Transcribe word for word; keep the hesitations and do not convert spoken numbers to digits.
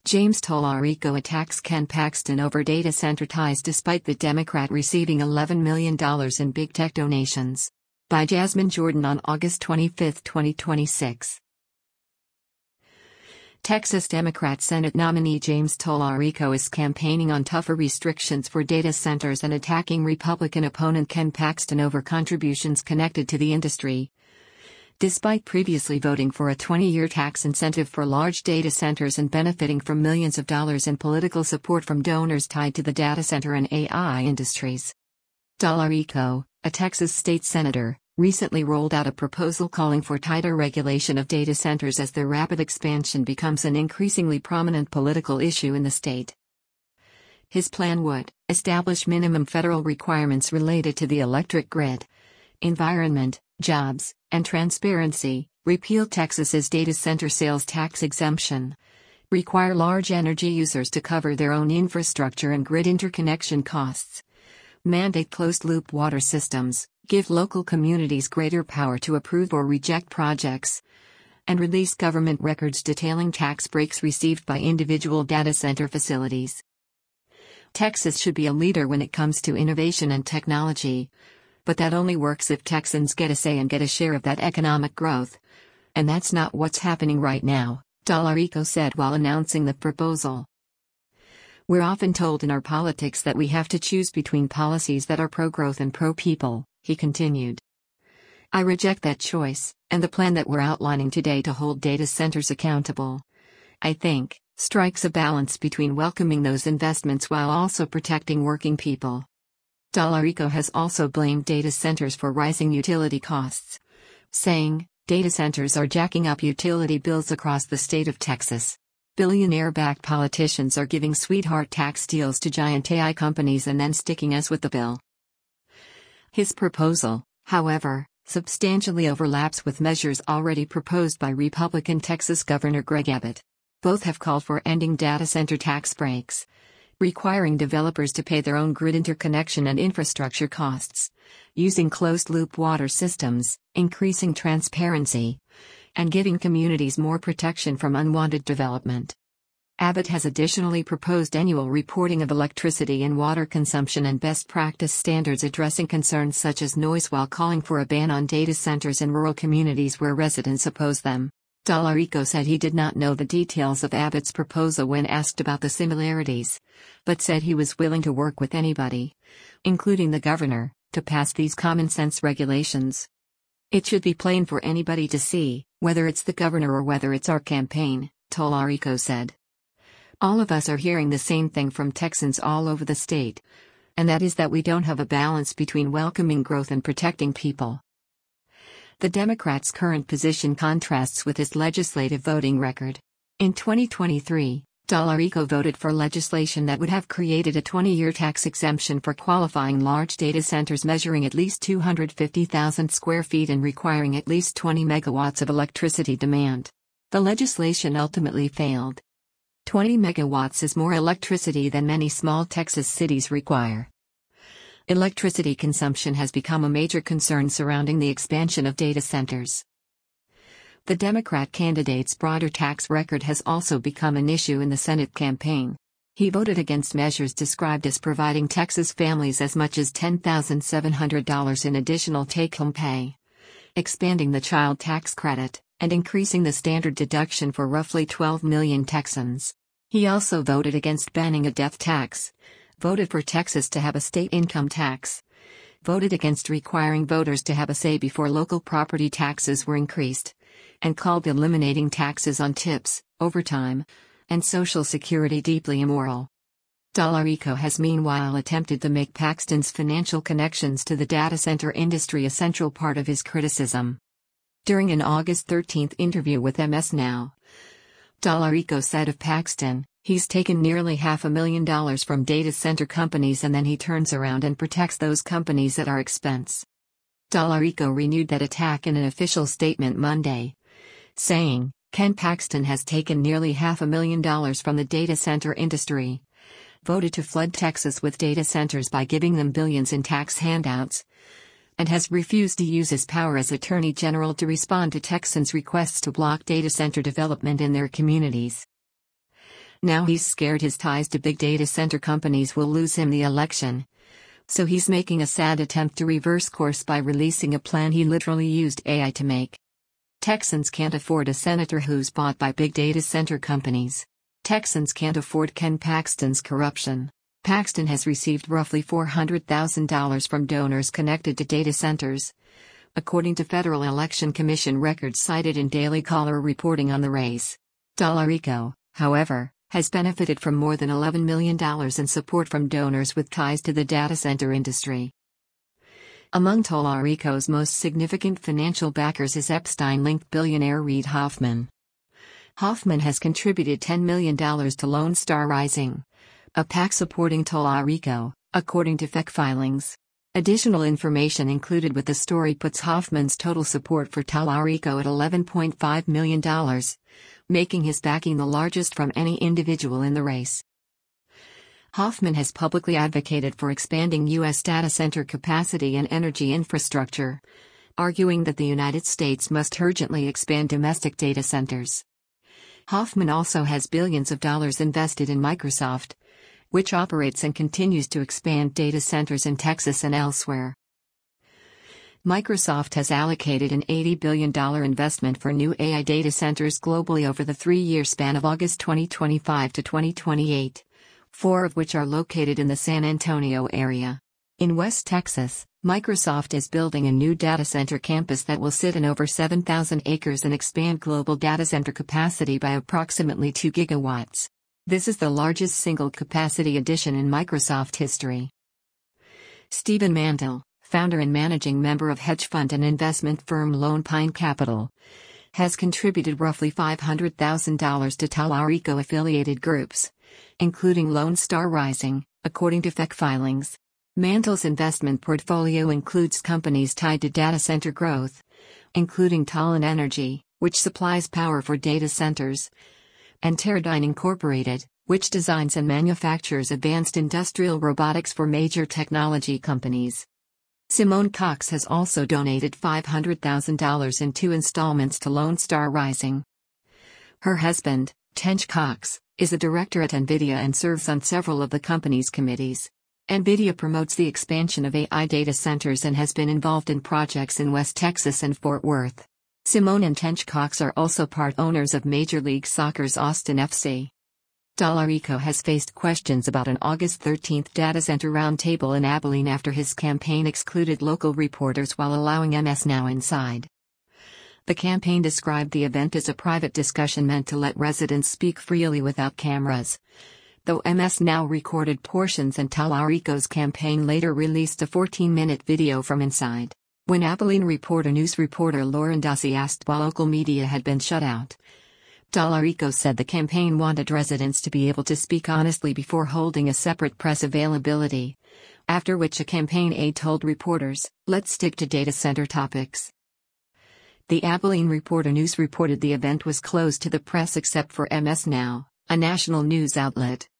James Tallarico attacks Ken Paxton over data center ties despite the Democrat receiving eleven million dollars in big tech donations. By Jasmine Jordan on August twenty-fifth, twenty twenty-six. Texas Democrat Senate nominee James Tallarico is campaigning on tougher restrictions for data centers and attacking Republican opponent Ken Paxton over contributions connected to the industry. Despite previously voting for a twenty-year tax incentive for large data centers and benefiting from millions of dollars in political support from donors tied to the data center and A I industries. Tallarico, a Texas state senator, recently rolled out a proposal calling for tighter regulation of data centers as their rapid expansion becomes an increasingly prominent political issue in the state. His plan would establish minimum federal requirements related to the electric grid, environment, jobs, and transparency, repeal Texas's data center sales tax exemption, require large energy users to cover their own infrastructure and grid interconnection costs, mandate closed-loop water systems, give local communities greater power to approve or reject projects, and release government records detailing tax breaks received by individual data center facilities. Texas should be a leader when it comes to innovation and technology. But that only works if Texans get a say and get a share of that economic growth. And that's not what's happening right now, Tallarico said while announcing the proposal. We're often told in our politics that we have to choose between policies that are pro-growth and pro-people, he continued. I reject that choice, and the plan that we're outlining today to hold data centers accountable, I think, strikes a balance between welcoming those investments while also protecting working people. Tallarico has also blamed data centers for rising utility costs, saying, data centers are jacking up utility bills across the state of Texas. Billionaire-backed politicians are giving sweetheart tax deals to giant A I companies and then sticking us with the bill. His proposal, however, substantially overlaps with measures already proposed by Republican Texas Governor Greg Abbott. Both have called for ending data center tax breaks, requiring developers to pay their own grid interconnection and infrastructure costs, using closed-loop water systems, increasing transparency, and giving communities more protection from unwanted development. Abbott has additionally proposed annual reporting of electricity and water consumption and best practice standards addressing concerns such as noise while calling for a ban on data centers in rural communities where residents oppose them. Tallarico said he did not know the details of Abbott's proposal when asked about the similarities, but said he was willing to work with anybody, including the governor, to pass these common-sense regulations. It should be plain for anybody to see, whether it's the governor or whether it's our campaign, Tallarico said. All of us are hearing the same thing from Texans all over the state, and that is that we don't have a balance between welcoming growth and protecting people. The Democrats' current position contrasts with his legislative voting record. In twenty twenty-three, Tallarico voted for legislation that would have created a twenty-year tax exemption for qualifying large data centers measuring at least two hundred fifty thousand square feet and requiring at least twenty megawatts of electricity demand. The legislation ultimately failed. twenty megawatts is more electricity than many small Texas cities require. Electricity consumption has become a major concern surrounding the expansion of data centers. The Democrat candidate's broader tax record has also become an issue in the Senate campaign. He voted against measures described as providing Texas families as much as ten thousand seven hundred dollars in additional take-home pay, expanding the child tax credit, and increasing the standard deduction for roughly twelve million Texans. He also voted against banning a death tax, voted for Texas to have a state income tax, voted against requiring voters to have a say before local property taxes were increased, and called eliminating taxes on tips, overtime, and Social Security deeply immoral. Tallarico has meanwhile attempted to make Paxton's financial connections to the data center industry a central part of his criticism. During an August thirteenth interview with M S Now, Tallarico said of Paxton, he's taken nearly half a million dollars from data center companies and then he turns around and protects those companies at our expense. Tallarico renewed that attack in an official statement Monday, saying, Ken Paxton has taken nearly half a million dollars from the data center industry, voted to flood Texas with data centers by giving them billions in tax handouts, and has refused to use his power as Attorney General to respond to Texans' requests to block data center development in their communities. Now he's scared his ties to big data center companies will lose him the election. So he's making a sad attempt to reverse course by releasing a plan he literally used A I to make. Texans can't afford a senator who's bought by big data center companies. Texans can't afford Ken Paxton's corruption. Paxton has received roughly four hundred thousand dollars from donors connected to data centers, according to Federal Election Commission records cited in Daily Caller reporting on the race. Tallarico, however, has benefited from more than eleven million dollars in support from donors with ties to the data center industry. Among Tallarico's most significant financial backers is Epstein-linked billionaire Reid Hoffman. Hoffman has contributed ten million dollars to Lone Star Rising, a PAC supporting Tallarico, according to F E C filings. Additional information included with the story puts Hoffman's total support for Tallarico at eleven point five million dollars, making his backing the largest from any individual in the race. Hoffman has publicly advocated for expanding U S data center capacity and energy infrastructure, arguing that the United States must urgently expand domestic data centers. Hoffman also has billions of dollars invested in Microsoft, which operates and continues to expand data centers in Texas and elsewhere. Microsoft has allocated an eighty billion dollars investment for new A I data centers globally over the three-year span of August twenty twenty-five to twenty twenty-eight, four of which are located in the San Antonio area. In West Texas, Microsoft is building a new data center campus that will sit in over seven thousand acres and expand global data center capacity by approximately two gigawatts. This is the largest single-capacity addition in Microsoft history. Stephen Mantle, founder and managing member of hedge fund and investment firm Lone Pine Capital, has contributed roughly five hundred thousand dollars to Tallarico-affiliated groups, including Lone Star Rising, according to F E C filings. Mantle's investment portfolio includes companies tied to data center growth, including Tallon Energy, which supplies power for data centers, and Teradyne Incorporated, which designs and manufactures advanced industrial robotics for major technology companies. Simone Cox has also donated five hundred thousand dollars in two installments to Lone Star Rising. Her husband, Tench Cox, is a director at NVIDIA and serves on several of the company's committees. NVIDIA promotes the expansion of A I data centers and has been involved in projects in West Texas and Fort Worth. Simone and Tench Cox are also part owners of Major League Soccer's Austin F C. Tallarico has faced questions about an August thirteenth data center roundtable in Abilene after his campaign excluded local reporters while allowing M S Now inside. The campaign described the event as a private discussion meant to let residents speak freely without cameras, though M S Now recorded portions and Tallarico's campaign later released a fourteen-minute video from inside. When Abilene Reporter news reporter Lauren Dossi asked why local media had been shut out, Tallarico said the campaign wanted residents to be able to speak honestly before holding a separate press availability, after which a campaign aide told reporters, "Let's stick to data center topics." The Abilene Reporter news reported the event was closed to the press except for M S Now, a national news outlet.